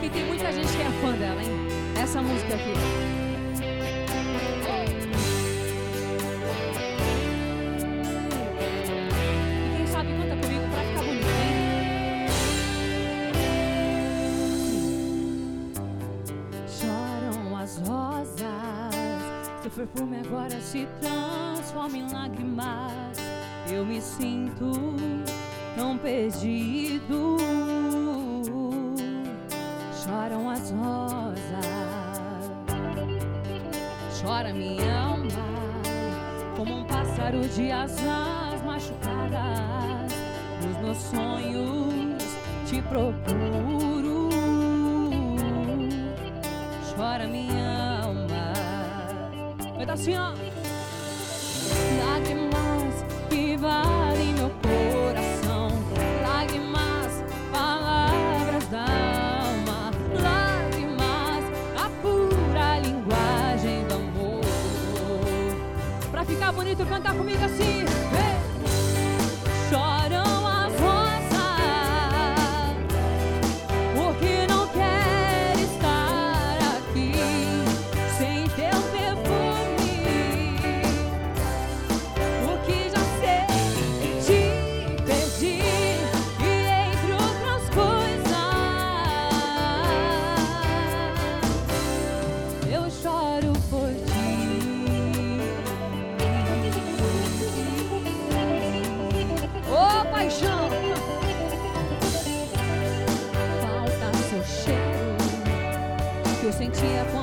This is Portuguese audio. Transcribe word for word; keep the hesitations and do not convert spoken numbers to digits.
E tem muita gente que é fã dela, hein? Essa música aqui. E quem sabe canta comigo pra ficar bonito, hein? Choram as rosas, seu perfume agora se transforma em lágrimas. Eu me sinto tão perdido. Choram as rosas, chora minha alma, como um pássaro de asas machucadas. Nos meus sonhos te procuro. Chora minha alma. Vai dar assim, ó. Lágrimas que valem meu coração, lágrimas, palavras da alma, lágrimas, a pura linguagem do amor. Pra ficar bonito, cantar comigo assim. Hey! Choram as rosas, porque não quero estar aqui sem teu perfume. Porque já sei que te perdi, e entre outras coisas eu choro por ti. Ô paixão, falta seu cheiro que eu sentia quando